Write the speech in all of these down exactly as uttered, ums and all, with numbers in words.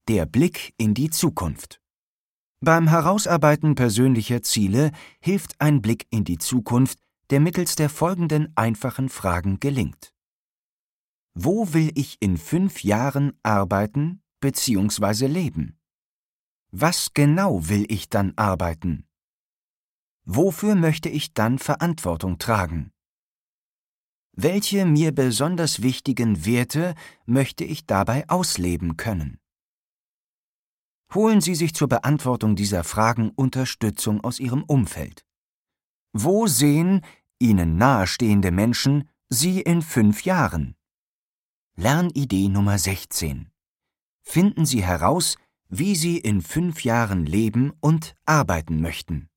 Der Blick in die Zukunft. Beim Herausarbeiten persönlicher Ziele hilft ein Blick in die Zukunft, der mittels der folgenden einfachen Fragen gelingt. Wo will ich in fünf Jahren arbeiten bzw. leben? Was genau will ich dann arbeiten? Wofür möchte ich dann Verantwortung tragen? Welche mir besonders wichtigen Werte möchte ich dabei ausleben können? Holen Sie sich zur Beantwortung dieser Fragen Unterstützung aus Ihrem Umfeld. Wo sehen Ihnen nahestehende Menschen Sie in fünf Jahren? Lernidee Nummer sechzehn. Finden Sie heraus, wie Sie in fünf Jahren leben und arbeiten möchten.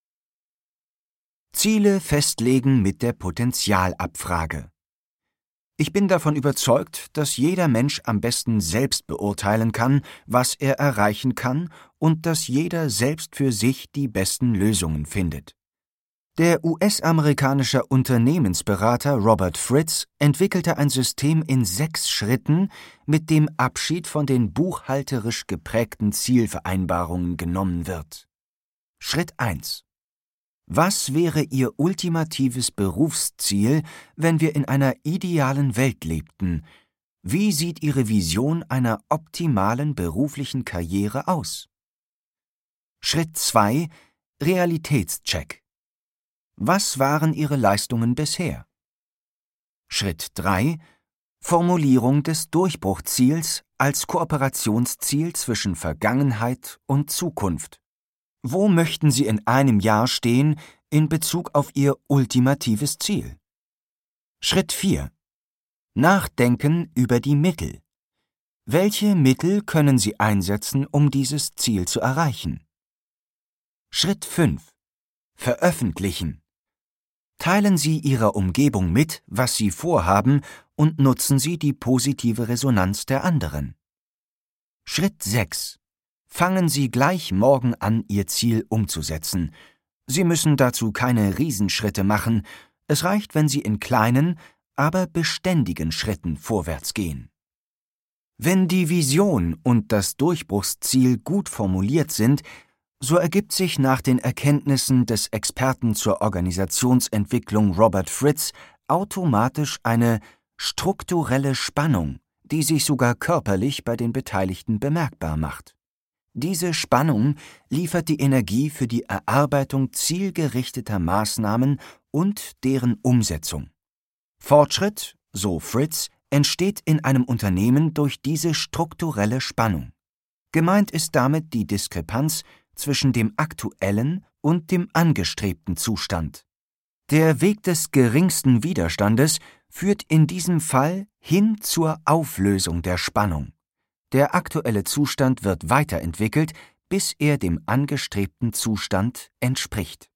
Ziele festlegen mit der Potenzialabfrage. Ich bin davon überzeugt, dass jeder Mensch am besten selbst beurteilen kann, was er erreichen kann und dass jeder selbst für sich die besten Lösungen findet. Der U S-amerikanische Unternehmensberater Robert Fritz entwickelte ein System in sechs Schritten, mit dem Abschied von den buchhalterisch geprägten Zielvereinbarungen genommen wird. Schritt eins. Was wäre Ihr ultimatives Berufsziel, wenn wir in einer idealen Welt lebten? Wie sieht Ihre Vision einer optimalen beruflichen Karriere aus? Schritt zwei. Realitätscheck. Was waren Ihre Leistungen bisher? Schritt drei. Formulierung des Durchbruchziels als Kooperationsziel zwischen Vergangenheit und Zukunft. Wo möchten Sie in einem Jahr stehen in Bezug auf Ihr ultimatives Ziel? Schritt vier. Nachdenken über die Mittel. Welche Mittel können Sie einsetzen, um dieses Ziel zu erreichen? Schritt fünf. Veröffentlichen. Teilen Sie Ihrer Umgebung mit, was Sie vorhaben, und nutzen Sie die positive Resonanz der anderen. Schritt sechs. Fangen Sie gleich morgen an, Ihr Ziel umzusetzen. Sie müssen dazu keine Riesenschritte machen, es reicht, wenn Sie in kleinen, aber beständigen Schritten vorwärts gehen. Wenn die Vision und das Durchbruchsziel gut formuliert sind, so ergibt sich nach den Erkenntnissen des Experten zur Organisationsentwicklung Robert Fritz automatisch eine strukturelle Spannung, die sich sogar körperlich bei den Beteiligten bemerkbar macht. Diese Spannung liefert die Energie für die Erarbeitung zielgerichteter Maßnahmen und deren Umsetzung. Fortschritt, so Fritz, entsteht in einem Unternehmen durch diese strukturelle Spannung. Gemeint ist damit die Diskrepanz zwischen dem aktuellen und dem angestrebten Zustand. Der Weg des geringsten Widerstandes führt in diesem Fall hin zur Auflösung der Spannung. Der aktuelle Zustand wird weiterentwickelt, bis er dem angestrebten Zustand entspricht.